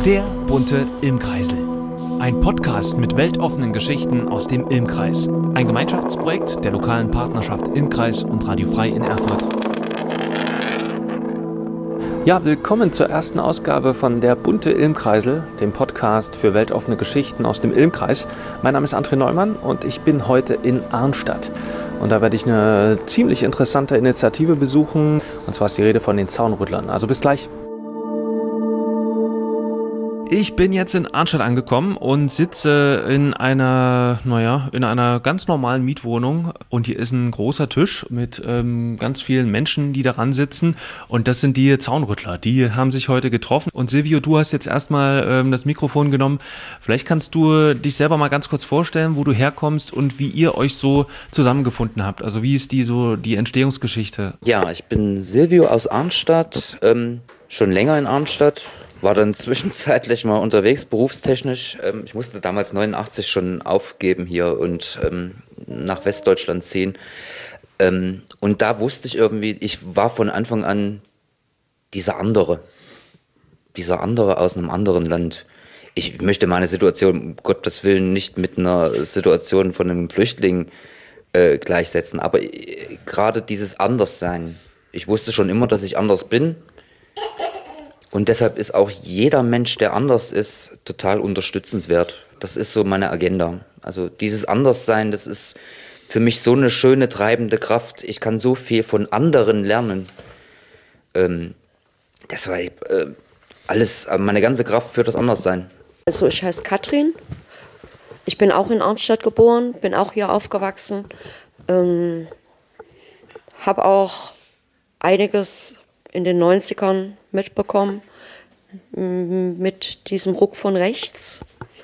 Der bunte Ilmkreisel. Ein Podcast mit weltoffenen Geschichten aus dem Ilmkreis. Ein Gemeinschaftsprojekt der lokalen Partnerschaft Ilmkreis und Radio Frei in Erfurt. Ja, willkommen zur ersten Ausgabe von Der bunte Ilmkreisel, dem Podcast für weltoffene Geschichten aus dem Ilmkreis. Mein Name ist André Neumann und ich bin heute in Arnstadt. Und da werde ich eine ziemlich interessante Initiative besuchen. Und zwar ist die Rede von den Zaunrüttlern. Also bis gleich. Ich bin jetzt in Arnstadt angekommen und sitze in einer ganz normalen Mietwohnung. Und hier ist ein großer Tisch mit ganz vielen Menschen, die daran sitzen. Und das sind die Zaunrüttler. Die haben sich heute getroffen. Und Silvio, du hast jetzt erstmal das Mikrofon genommen. Vielleicht kannst du dich selber mal ganz kurz vorstellen, wo du herkommst und wie ihr euch so zusammengefunden habt. Also wie ist die Entstehungsgeschichte? Ja, ich bin Silvio aus Arnstadt, schon länger in Arnstadt. War dann zwischenzeitlich mal unterwegs, berufstechnisch. Ich musste damals 89 schon aufgeben hier und nach Westdeutschland ziehen. Und da wusste ich irgendwie, ich war von Anfang an dieser andere aus einem anderen Land. Ich möchte meine Situation, um Gottes Willen, nicht mit einer Situation von einem Flüchtling gleichsetzen. Aber gerade dieses Anderssein. Ich wusste schon immer, dass ich anders bin. Und deshalb ist auch jeder Mensch, der anders ist, total unterstützenswert. Das ist so meine Agenda. Also dieses Anderssein, das ist für mich so eine schöne treibende Kraft. Ich kann so viel von anderen lernen. Deshalb meine ganze Kraft für das Anderssein. Also ich heiße Katrin. Ich bin auch in Arnstadt geboren, bin auch hier aufgewachsen. Habe auch einiges in den 90ern mitbekommen, mit diesem Ruck von rechts.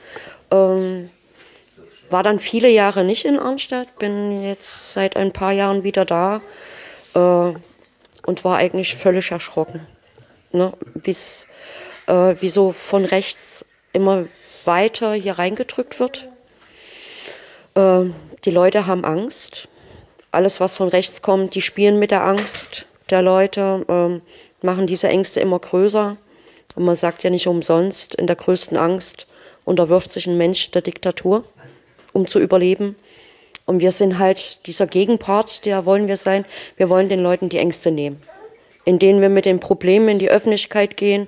War dann viele Jahre nicht in Arnstadt, bin jetzt seit ein paar Jahren wieder da und war eigentlich völlig erschrocken, ne? Wie so von rechts immer weiter hier reingedrückt wird. Die Leute haben Angst. Alles, was von rechts kommt, die spielen mit der Angst der Leute, machen diese Ängste immer größer. Und man sagt ja nicht umsonst, in der größten Angst unterwirft sich ein Mensch der Diktatur, um zu überleben. Und wir sind halt dieser Gegenpart, der wollen wir sein. Wir wollen den Leuten die Ängste nehmen, indem wir mit den Problemen in die Öffentlichkeit gehen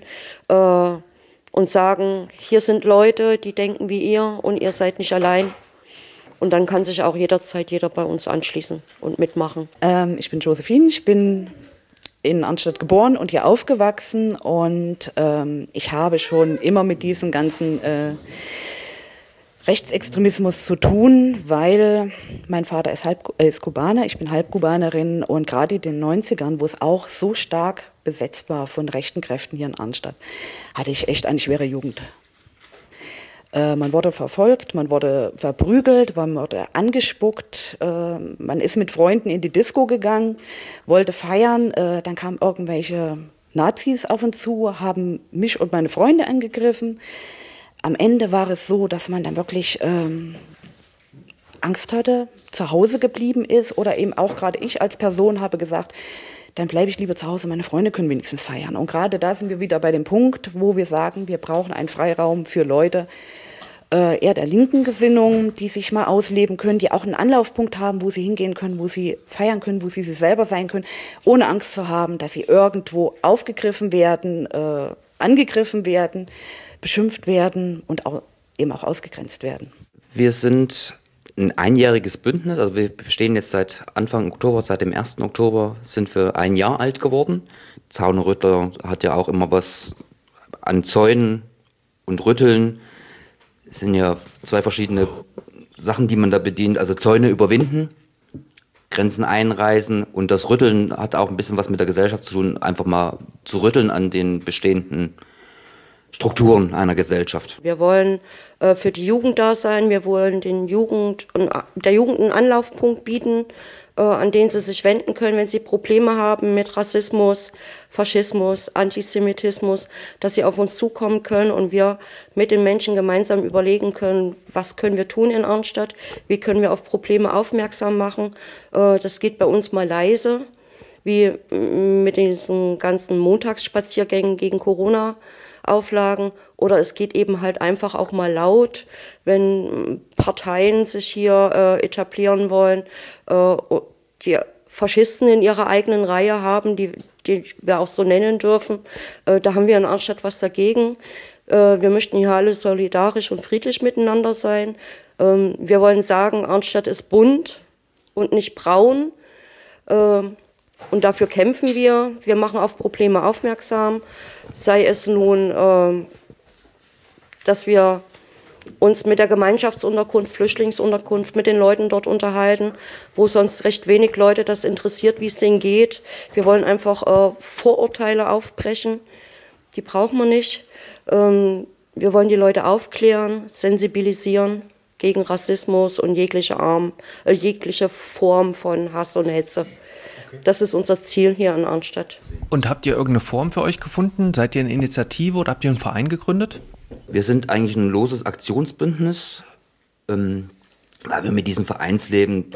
und sagen, hier sind Leute, die denken wie ihr und ihr seid nicht allein. Und dann kann sich auch jederzeit jeder bei uns anschließen und mitmachen. Ich bin Josephine, ich bin in Arnstadt geboren und hier aufgewachsen und ich habe schon immer mit diesem ganzen Rechtsextremismus zu tun, weil mein Vater ist Kubaner, ich bin Halbkubanerin und gerade in den 90ern, wo es auch so stark besetzt war von rechten Kräften hier in Arnstadt, hatte ich echt eine schwere Jugend. Man wurde verfolgt, man wurde verprügelt, man wurde angespuckt, man ist mit Freunden in die Disco gegangen, wollte feiern, dann kamen irgendwelche Nazis auf uns zu, haben mich und meine Freunde angegriffen. Am Ende war es so, dass man dann wirklich Angst hatte, zu Hause geblieben ist oder eben auch gerade ich als Person habe gesagt, dann bleibe ich lieber zu Hause, meine Freunde können wenigstens feiern. Und gerade da sind wir wieder bei dem Punkt, wo wir sagen, wir brauchen einen Freiraum für Leute, eher der linken Gesinnung, die sich mal ausleben können, die auch einen Anlaufpunkt haben, wo sie hingehen können, wo sie feiern können, wo sie selber sein können, ohne Angst zu haben, dass sie irgendwo aufgegriffen werden, angegriffen werden, beschimpft werden und eben auch ausgegrenzt werden. Wir sind ein einjähriges Bündnis, also wir bestehen jetzt seit Anfang Oktober, seit dem 1. Oktober sind wir ein Jahr alt geworden. Zaunrüttler hat ja auch immer was an Zäunen und Rütteln. Es sind ja zwei verschiedene Sachen, die man da bedient. Also Zäune überwinden, Grenzen einreißen und das Rütteln hat auch ein bisschen was mit der Gesellschaft zu tun, einfach mal zu rütteln an den bestehenden Strukturen einer Gesellschaft. Wir wollen für die Jugend da sein, wir wollen der Jugend einen Anlaufpunkt bieten, an den sie sich wenden können, wenn sie Probleme haben mit Rassismus, Faschismus, Antisemitismus, dass sie auf uns zukommen können und wir mit den Menschen gemeinsam überlegen können, was können wir tun in Arnstadt, wie können wir auf Probleme aufmerksam machen. Das geht bei uns mal leise, wie mit diesen ganzen Montagsspaziergängen gegen Corona. Auflagen, oder es geht eben halt einfach auch mal laut, wenn Parteien sich hier etablieren wollen, die Faschisten in ihrer eigenen Reihe haben, die wir auch so nennen dürfen. Da haben wir in Arnstadt was dagegen. Wir möchten hier alle solidarisch und friedlich miteinander sein. Wir wollen sagen, Arnstadt ist bunt und nicht braun. Und dafür kämpfen wir. Wir machen auf Probleme aufmerksam. Sei es nun, dass wir uns mit der Gemeinschaftsunterkunft, Flüchtlingsunterkunft, mit den Leuten dort unterhalten, wo sonst recht wenig Leute das interessiert, wie es denen geht. Wir wollen einfach Vorurteile aufbrechen. Die brauchen wir nicht. Wir wollen die Leute aufklären, sensibilisieren gegen Rassismus und jegliche Form von Hass und Hetze. Das ist unser Ziel hier in Arnstadt. Und habt ihr irgendeine Form für euch gefunden? Seid ihr eine Initiative oder habt ihr einen Verein gegründet? Wir sind eigentlich ein loses Aktionsbündnis, weil wir mit diesem Vereinsleben,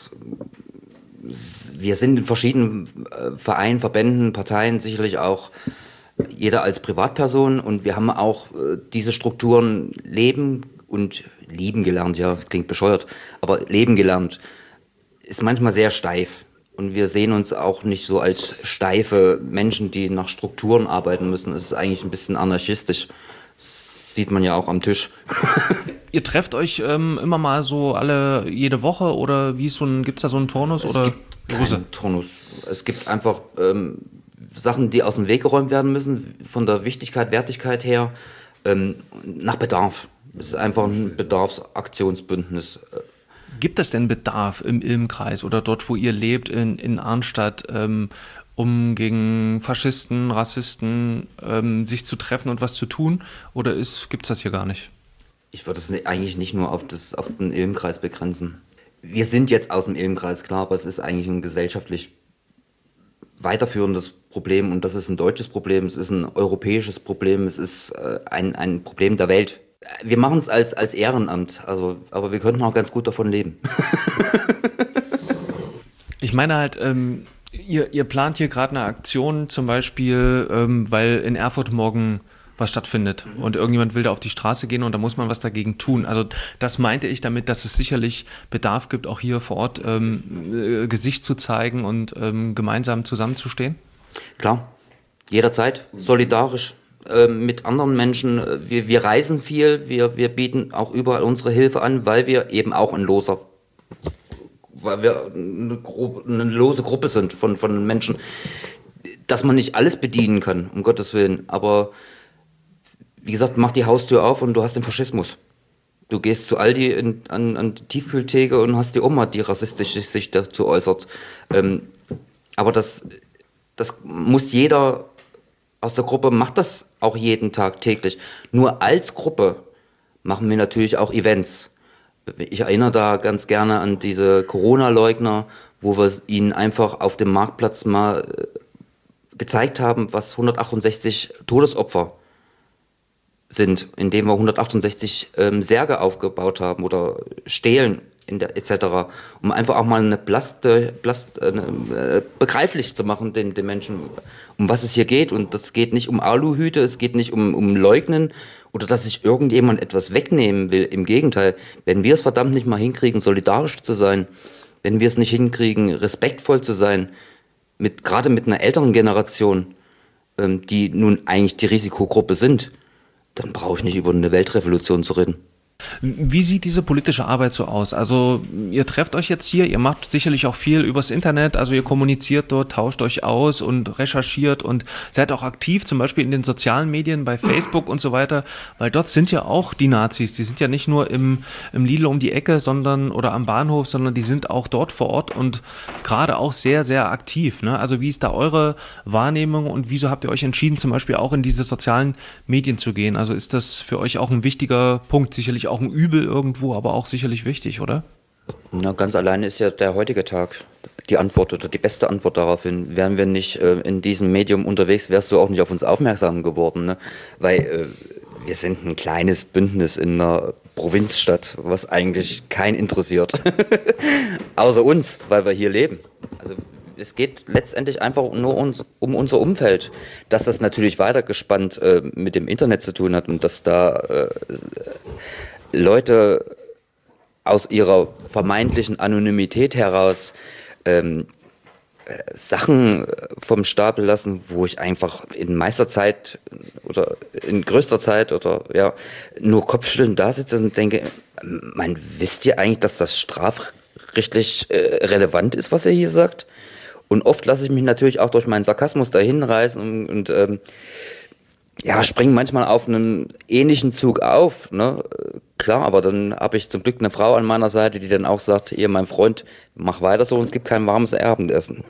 wir sind in verschiedenen Vereinen, Verbänden, Parteien, sicherlich auch jeder als Privatperson, und wir haben auch diese Strukturen leben und lieben gelernt, ja, klingt bescheuert, aber leben gelernt, ist manchmal sehr steif. Und wir sehen uns auch nicht so als steife Menschen, die nach Strukturen arbeiten müssen. Es ist eigentlich ein bisschen anarchistisch. Das sieht man ja auch am Tisch. Ihr trefft euch immer mal so jede Woche, oder gibt es da so einen Turnus? Es gibt keinen Turnus. Es gibt einfach Sachen, die aus dem Weg geräumt werden müssen, von der Wichtigkeit, Wertigkeit her, nach Bedarf. Es ist einfach ein Bedarfsaktionsbündnis. Gibt es denn Bedarf im Ilm-Kreis oder dort, wo ihr lebt, in Arnstadt, um gegen Faschisten, Rassisten sich zu treffen und was zu tun? Oder gibt es das hier gar nicht? Ich würde es eigentlich nicht nur auf den Ilm-Kreis begrenzen. Wir sind jetzt aus dem Ilm-Kreis, klar, aber es ist eigentlich ein gesellschaftlich weiterführendes Problem, und das ist ein deutsches Problem, es ist ein europäisches Problem, es ist ein Problem der Welt. Wir machen es als Ehrenamt, aber wir könnten auch ganz gut davon leben. Ich meine halt, ihr plant hier gerade eine Aktion, zum Beispiel, weil in Erfurt morgen was stattfindet und irgendjemand will da auf die Straße gehen und da muss man was dagegen tun. Also das meinte ich damit, dass es sicherlich Bedarf gibt, auch hier vor Ort Gesicht zu zeigen und gemeinsam zusammenzustehen. Klar, jederzeit, solidarisch mit anderen Menschen. Wir reisen viel, wir bieten auch überall unsere Hilfe an, weil wir eben auch eine lose Gruppe sind von Menschen, dass man nicht alles bedienen kann, um Gottes Willen. Aber wie gesagt, mach die Haustür auf und du hast den Faschismus. Du gehst zu Aldi an die Tiefkühltheke und hast die Oma, die rassistisch sich dazu äußert. Aber das muss jeder aus der Gruppe, macht das auch jeden Tag, täglich. Nur als Gruppe machen wir natürlich auch Events. Ich erinnere da ganz gerne an diese Corona-Leugner, wo wir ihnen einfach auf dem Marktplatz mal gezeigt haben, was 168 Todesopfer sind, indem wir 168 Särge aufgebaut haben oder Stelen etc., um einfach auch mal begreiflich zu machen den Menschen, um was es hier geht. Und das geht nicht um Aluhüte, es geht nicht um Leugnen oder dass sich irgendjemand etwas wegnehmen will. Im Gegenteil, wenn wir es verdammt nicht mal hinkriegen, solidarisch zu sein, wenn wir es nicht hinkriegen, respektvoll zu sein, gerade mit einer älteren Generation, die nun eigentlich die Risikogruppe sind, dann brauche ich nicht über eine Weltrevolution zu reden. Wie sieht diese politische Arbeit so aus? Also ihr trefft euch jetzt hier, ihr macht sicherlich auch viel übers Internet, also ihr kommuniziert dort, tauscht euch aus und recherchiert und seid auch aktiv, zum Beispiel in den sozialen Medien, bei Facebook und so weiter, weil dort sind ja auch die Nazis, die sind ja nicht nur im Lidl um die Ecke, oder am Bahnhof, sondern die sind auch dort vor Ort und gerade auch sehr, sehr aktiv, ne? Also wie ist da eure Wahrnehmung und wieso habt ihr euch entschieden, zum Beispiel auch in diese sozialen Medien zu gehen? Also ist das für euch auch ein wichtiger Punkt, sicherlich auch ein Übel irgendwo, aber auch sicherlich wichtig, oder? Na, ganz alleine ist ja der heutige Tag die Antwort oder die beste Antwort daraufhin. Wären wir nicht in diesem Medium unterwegs, wärst du auch nicht auf uns aufmerksam geworden, ne? Weil wir sind ein kleines Bündnis in einer Provinzstadt, was eigentlich keinen interessiert. Außer uns, weil wir hier leben. Also es geht letztendlich einfach nur um unser Umfeld, dass das natürlich weitergespannt mit dem Internet zu tun hat und dass da Leute aus ihrer vermeintlichen Anonymität heraus Sachen vom Stapel lassen, wo ich einfach in Meisterzeit oder in größter Zeit oder ja nur kopfschüttelnd da sitze und denke, wisst ihr eigentlich, dass das strafrechtlich relevant ist, was ihr hier sagt? Und oft lasse ich mich natürlich auch durch meinen Sarkasmus dahin reißen und springe manchmal auf einen ähnlichen Zug auf, ne? Klar, aber dann habe ich zum Glück eine Frau an meiner Seite, die dann auch sagt, hier, mein Freund, mach weiter so und es gibt kein warmes Abendessen.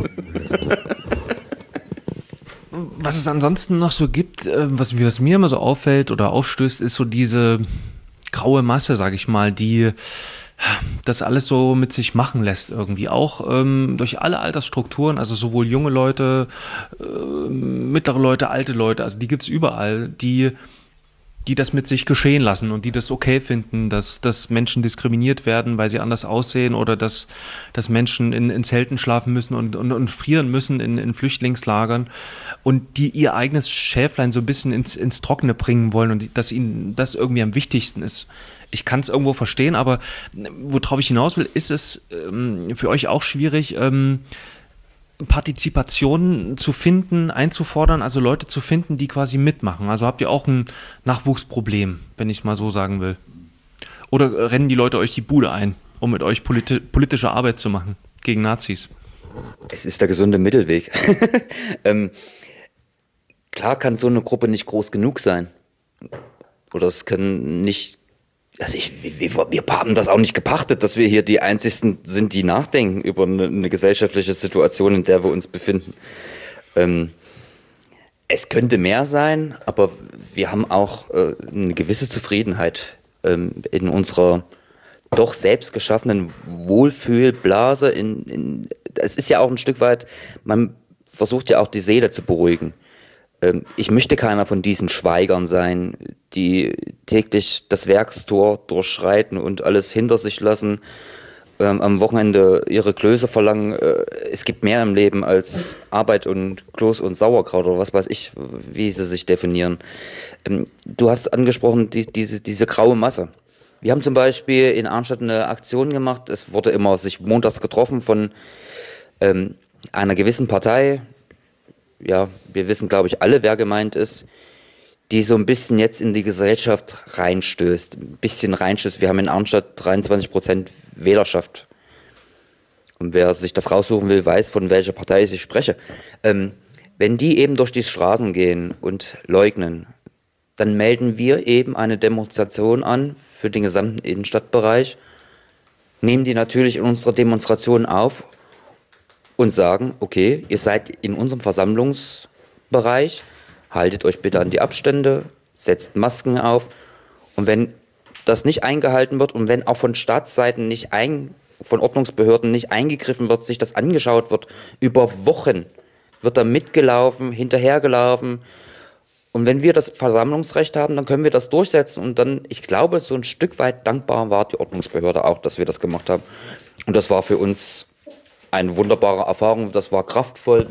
Was es ansonsten noch so gibt, was mir immer so auffällt oder aufstößt, ist so diese graue Masse, sage ich mal, die das alles so mit sich machen lässt irgendwie. Auch durch alle Altersstrukturen, also sowohl junge Leute, mittlere Leute, alte Leute, also die gibt es überall, die das mit sich geschehen lassen und die das okay finden, dass Menschen diskriminiert werden, weil sie anders aussehen oder dass Menschen in Zelten schlafen müssen und frieren müssen in Flüchtlingslagern und die ihr eigenes Schäflein so ein bisschen ins Trockene bringen wollen und dass ihnen das irgendwie am wichtigsten ist. Ich kann es irgendwo verstehen, aber worauf ich hinaus will, ist es für euch auch schwierig, Partizipation zu finden, einzufordern, also Leute zu finden, die quasi mitmachen. Also habt ihr auch ein Nachwuchsproblem, wenn ich es mal so sagen will? Oder rennen die Leute euch die Bude ein, um mit euch politische Arbeit zu machen gegen Nazis? Es ist der gesunde Mittelweg. Klar kann so eine Gruppe nicht groß genug sein. Oder es können nicht. Also wir haben das auch nicht gepachtet, dass wir hier die Einzigen sind, die nachdenken über eine gesellschaftliche Situation, in der wir uns befinden. Es könnte mehr sein, aber wir haben auch eine gewisse Zufriedenheit in unserer doch selbst geschaffenen Wohlfühlblase. Es ist ja auch ein Stück weit, man versucht ja auch die Seele zu beruhigen. Ich möchte keiner von diesen Schweigern sein, die täglich das Werkstor durchschreiten und alles hinter sich lassen, am Wochenende ihre Klöße verlangen. Es gibt mehr im Leben als Arbeit und Kloß und Sauerkraut oder was weiß ich, wie sie sich definieren. Du hast angesprochen, diese graue Masse. Wir haben zum Beispiel in Arnstadt eine Aktion gemacht. Es wurde immer sich montags getroffen von einer gewissen Partei. Ja, wir wissen, glaube ich, alle, wer gemeint ist, die so ein bisschen jetzt in die Gesellschaft reinstößt. Wir haben in Arnstadt 23% Wählerschaft. Und wer sich das raussuchen will, weiß, von welcher Partei ich spreche. Wenn die eben durch die Straßen gehen und leugnen, dann melden wir eben eine Demonstration an für den gesamten Innenstadtbereich, nehmen die natürlich in unserer Demonstration auf und sagen, okay, ihr seid in unserem Versammlungsbereich, haltet euch bitte an die Abstände, setzt Masken auf und wenn das nicht eingehalten wird und wenn auch von Staatsseiten von Ordnungsbehörden nicht eingegriffen wird, sich das angeschaut wird, über Wochen wird da mitgelaufen, hinterhergelaufen und wenn wir das Versammlungsrecht haben, dann können wir das durchsetzen und dann, ich glaube, so ein Stück weit dankbar war die Ordnungsbehörde auch, dass wir das gemacht haben und das war für uns eine wunderbare Erfahrung, das war kraftvoll,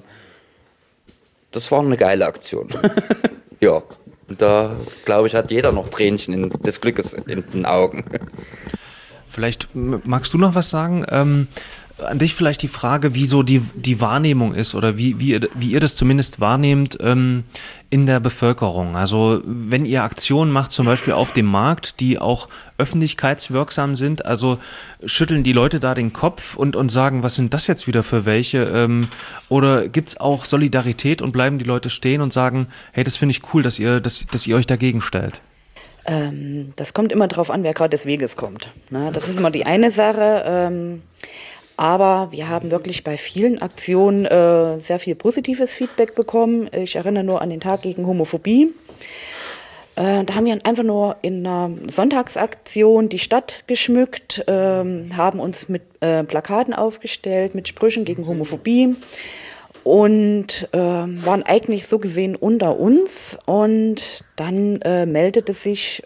das war eine geile Aktion. Ja, und da, glaube ich, hat jeder noch Tränchen des Glückes in den Augen. Vielleicht magst du noch was sagen? An dich vielleicht die Frage, wie so die Wahrnehmung ist oder wie ihr das zumindest wahrnehmt in der Bevölkerung. Also wenn ihr Aktionen macht, zum Beispiel auf dem Markt, die auch öffentlichkeitswirksam sind, also schütteln die Leute da den Kopf und sagen, was sind das jetzt wieder für welche? Oder gibt es auch Solidarität und bleiben die Leute stehen und sagen, hey, das finde ich cool, dass ihr euch dagegen stellt? Das kommt immer darauf an, wer gerade des Weges kommt. Ne? Das ist immer die eine Sache. Aber wir haben wirklich bei vielen Aktionen sehr viel positives Feedback bekommen. Ich erinnere nur an den Tag gegen Homophobie. Da haben wir einfach nur in einer Sonntagsaktion die Stadt geschmückt, haben uns mit Plakaten aufgestellt, mit Sprüchen gegen Homophobie und waren eigentlich so gesehen unter uns. Und dann meldete sich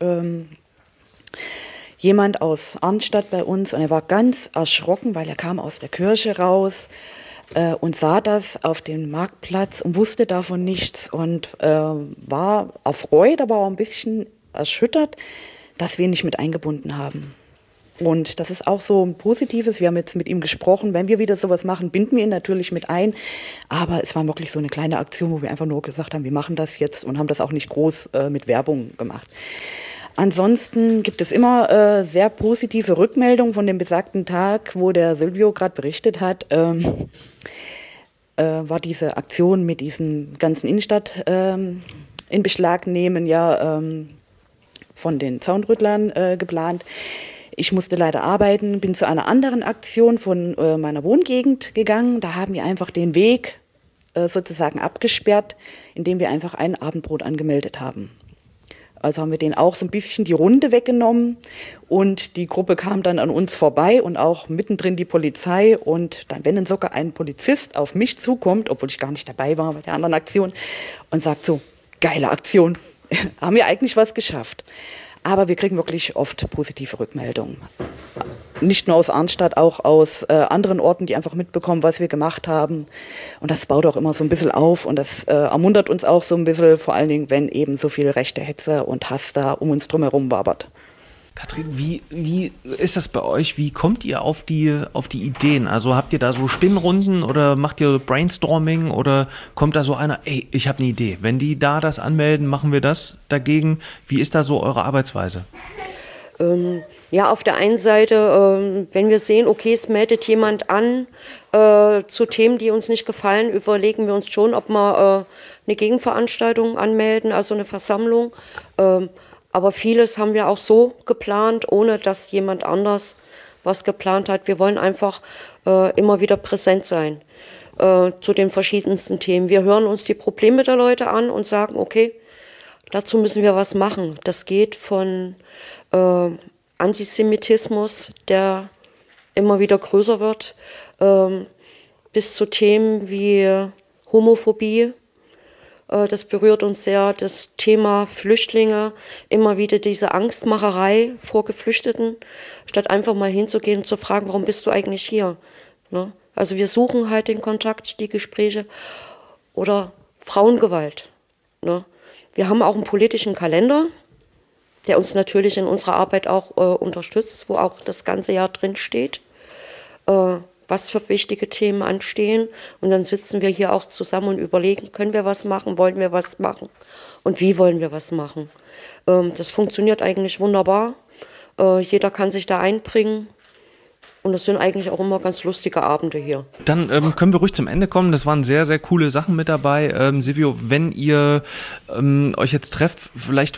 jemand aus Arnstadt bei uns und er war ganz erschrocken, weil er kam aus der Kirche raus, und sah das auf dem Marktplatz und wusste davon nichts und war erfreut, aber auch ein bisschen erschüttert, dass wir ihn nicht mit eingebunden haben. Und das ist auch so ein Positives. Wir haben jetzt mit ihm gesprochen. Wenn wir wieder sowas machen, binden wir ihn natürlich mit ein. Aber es war wirklich so eine kleine Aktion, wo wir einfach nur gesagt haben, wir machen das jetzt und haben das auch nicht groß mit Werbung gemacht. Ansonsten gibt es immer sehr positive Rückmeldungen von dem besagten Tag, wo der Silvio gerade berichtet hat. War diese Aktion mit diesen ganzen Innenstadt in Beschlag nehmen, von den Zaunrüttlern geplant. Ich musste leider arbeiten, bin zu einer anderen Aktion von meiner Wohngegend gegangen. Da haben wir einfach den Weg sozusagen abgesperrt, indem wir einfach ein Abendbrot angemeldet haben. Also haben wir denen auch so ein bisschen die Runde weggenommen und die Gruppe kam dann an uns vorbei und auch mittendrin die Polizei. Und dann, wenn dann sogar ein Polizist auf mich zukommt, obwohl ich gar nicht dabei war bei der anderen Aktion, und sagt so, geile Aktion, haben wir eigentlich was geschafft. Aber wir kriegen wirklich oft positive Rückmeldungen. Nicht nur aus Arnstadt, auch aus anderen Orten, die einfach mitbekommen, was wir gemacht haben. Und das baut auch immer so ein bisschen auf und das ermuntert uns auch so ein bisschen, vor allen Dingen, wenn eben so viel rechte Hetze und Hass da um uns drumherum wabert. Katrin, wie ist das bei euch? Wie kommt ihr auf die Ideen? Also habt ihr da so Spinnrunden oder macht ihr Brainstorming oder kommt da so einer, ey, ich habe eine Idee. Wenn die da das anmelden, machen wir das dagegen. Wie ist da so eure Arbeitsweise? Auf der einen Seite, wenn wir sehen, okay, es meldet jemand an zu Themen, die uns nicht gefallen, überlegen wir uns schon, ob wir eine Gegenveranstaltung anmelden, also eine Versammlung. Aber vieles haben wir auch so geplant, ohne dass jemand anders was geplant hat. Wir wollen einfach immer wieder präsent sein zu den verschiedensten Themen. Wir hören uns die Probleme der Leute an und sagen, okay, dazu müssen wir was machen. Das geht von Antisemitismus, der immer wieder größer wird, bis zu Themen wie Homophobie. Das berührt uns sehr, das Thema Flüchtlinge, immer wieder diese Angstmacherei vor Geflüchteten, statt einfach mal hinzugehen und zu fragen, warum bist du eigentlich hier? Ne? Also wir suchen halt den Kontakt, die Gespräche oder Frauengewalt. Ne? Wir haben auch einen politischen Kalender, der uns natürlich in unserer Arbeit auch unterstützt, wo auch das ganze Jahr drin steht, was für wichtige Themen anstehen. Und dann sitzen wir hier auch zusammen und überlegen, können wir was machen, wollen wir was machen und wie wollen wir was machen. Das funktioniert eigentlich wunderbar. Jeder kann sich da einbringen. Und das sind eigentlich auch immer ganz lustige Abende hier. Dann können wir ruhig zum Ende kommen. Das waren sehr, sehr coole Sachen mit dabei. Silvio, wenn ihr euch jetzt trefft, vielleicht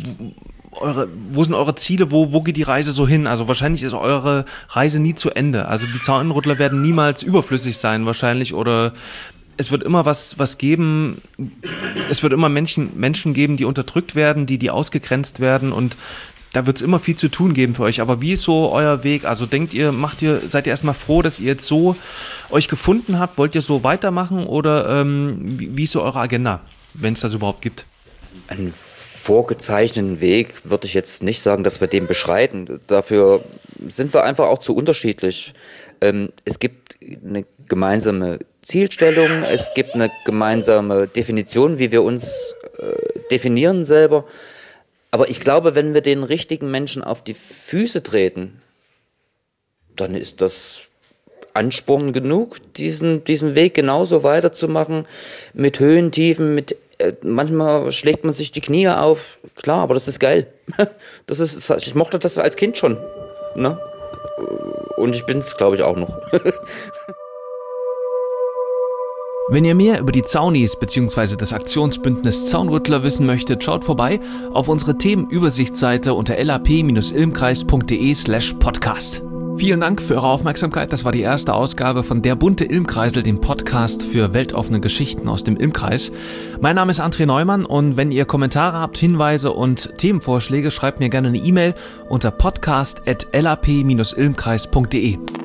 wo sind eure Ziele, wo geht die Reise so hin? Also wahrscheinlich ist eure Reise nie zu Ende. Also die Zaunrüttler werden niemals überflüssig sein wahrscheinlich oder es wird immer was geben, es wird immer Menschen geben, die unterdrückt werden, die ausgegrenzt werden und da wird es immer viel zu tun geben für euch. Aber wie ist so euer Weg? Also seid ihr erstmal froh, dass ihr jetzt so euch gefunden habt? Wollt ihr so weitermachen oder wie ist so eure Agenda, wenn es das überhaupt gibt? Einen vorgezeichneten Weg würde ich jetzt nicht sagen, dass wir den beschreiten. Dafür sind wir einfach auch zu unterschiedlich. Es gibt eine gemeinsame Zielstellung, es gibt eine gemeinsame Definition, wie wir uns definieren selber. Aber ich glaube, wenn wir den richtigen Menschen auf die Füße treten, dann ist das Ansporn genug, diesen Weg genauso weiterzumachen, mit Höhen, Tiefen, manchmal schlägt man sich die Knie auf, klar, aber das ist geil. Ich mochte das als Kind schon, ne? Und ich bin es, glaube ich, auch noch. Wenn ihr mehr über die Zaunis bzw. das Aktionsbündnis Zaunrüttler wissen möchtet, schaut vorbei auf unsere Themenübersichtsseite unter lap-ilmkreis.de/podcast. Vielen Dank für eure Aufmerksamkeit. Das war die erste Ausgabe von Der bunte Ilmkreisel, dem Podcast für weltoffene Geschichten aus dem Ilmkreis. Mein Name ist André Neumann und wenn ihr Kommentare habt, Hinweise und Themenvorschläge, schreibt mir gerne eine E-Mail unter podcast@lap-ilmkreis.de.